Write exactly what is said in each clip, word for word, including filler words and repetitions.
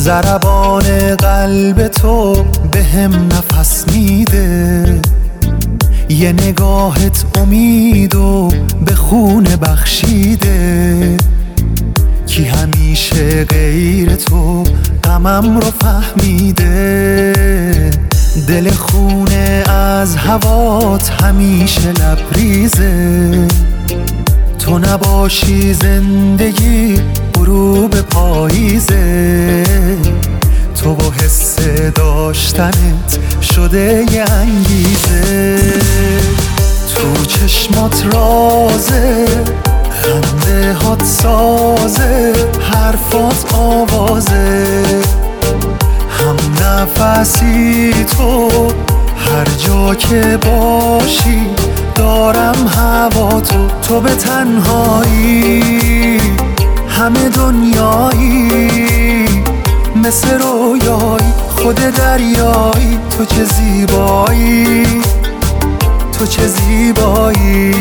ضربان قلب تو به هم نفس میده، یه نگاهت امید و به خون بخشیده. کی همیشه غیر تو غمم رو فهمیده، دل خونه از هوات همیشه لبریزه. تو نباشی زندگی غروب پاییزه، تو و حس داشتنت شده یه انگیزه. تو چشمات رازه، خنده هات سازه، حرفات آوازه، هم نفسی تو. هر جا که باشی دارم هوا تو. تو به تنهایی همه دنیایی، مثل رویایی خود دریایی. تو چه زیبایی، تو چه زیبایی.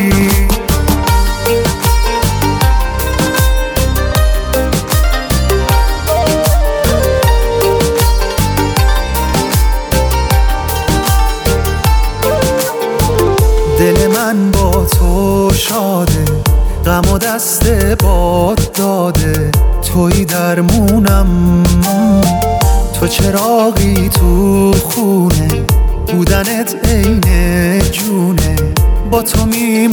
دل من با تو شاده، غم و دست باد داده. توی درمونم، تو چراغی تو خونه، بودنت عین جونه. با تو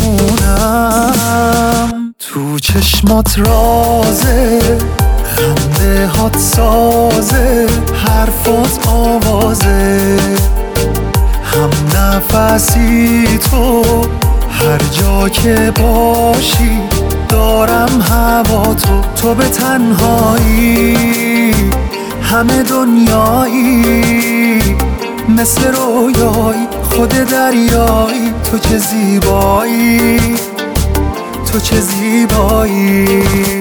میمونم. تو چشمات رازه، خنده هات سازه، حرفات آوازه، هم نفسی تو. هر جا که باشی دارم هوا تو. تو به تنهایی همه دنیایی، مثل رویایی خود دریایی. تو چه زیبایی، تو چه زیبایی.